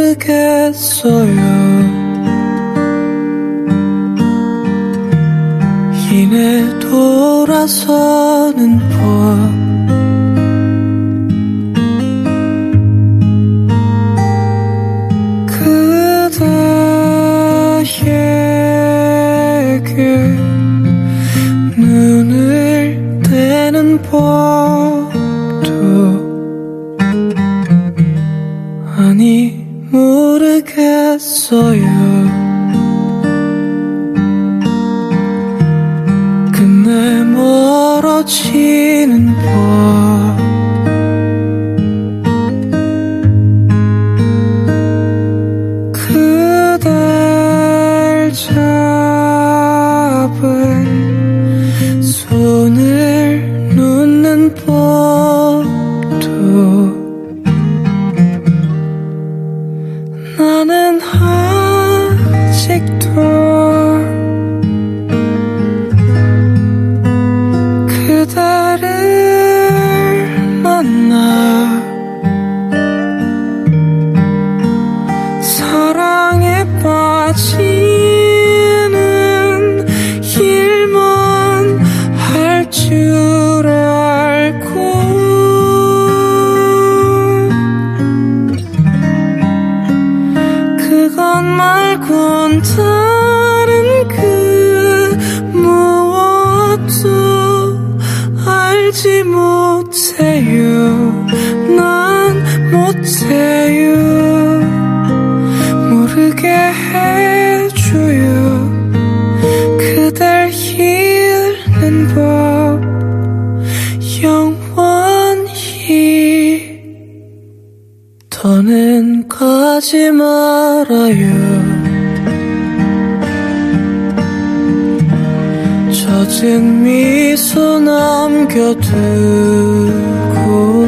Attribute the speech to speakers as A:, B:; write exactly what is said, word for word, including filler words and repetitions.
A: 모르겠어요. 이내 돌아서는 법 그대에게 눈을 떼는 법도 아니 모르겠어요. 끝내 멀어지는 법 그댈 잡은 손을 놓는 법도 나는 아직도 그대를 만나 사랑에 빠지는 일만 할 줄 알고 그것 말곤 다른 그 무엇도 알지 못해요. 난 못해요. 모르게 해줘요. 그댈 잃는 법 영원히 더는 가지 말아요. 젖은 미소 남겨두고